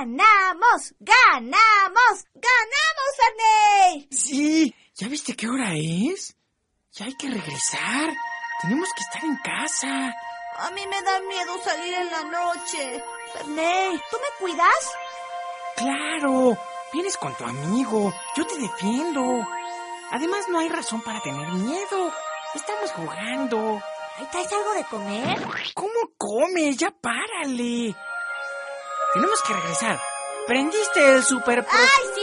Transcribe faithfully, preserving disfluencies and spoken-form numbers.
¡Ganamos! ¡Ganamos! ¡Ganamos, Ferney! Sí, ¿ya viste qué hora es? Ya hay que regresar. Tenemos que estar en casa. A mí me da miedo salir en la noche. Ferney, ¿tú me cuidas? Claro, vienes con tu amigo. Yo te defiendo. Además, no hay razón para tener miedo. Estamos jugando. ¿Ahí traes algo de comer? ¿Cómo comes? Ya párale. Tenemos que regresar. ¿Prendiste el super... ¡Ay, sí!